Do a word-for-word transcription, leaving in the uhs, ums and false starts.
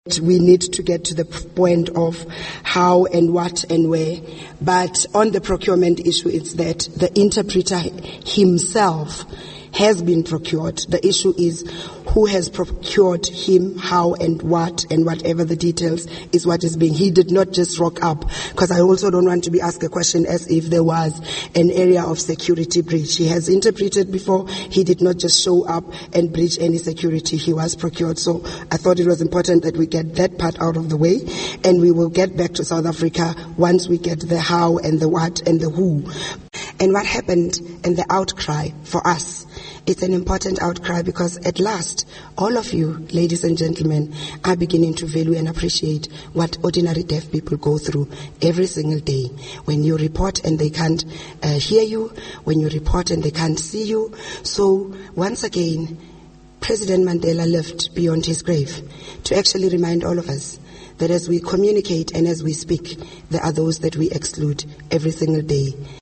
We need to get to the point of how and what and where. But on the procurement issue, it's that the interpreter himself has been procured. The issue is who has procured him, how and what, and whatever the details is what is being. He did not just rock up, because I also don't want to be asked a question as if there was an area of security breach. He has interpreted before. He did not just show up and breach any security. He was procured. So I thought it was important that we get that part out of the way, and we will get back to South Africa once we get the how and the what and the who. And what happened and the outcry for us, it's an important outcry because at last, all of you, ladies and gentlemen, are beginning to value and appreciate what ordinary deaf people go through every single day. When you report and they can't uh, hear you, when you report and they can't see you. So once again, President Mandela lived beyond his grave to actually remind all of us that as we communicate and as we speak, there are those that we exclude every single day.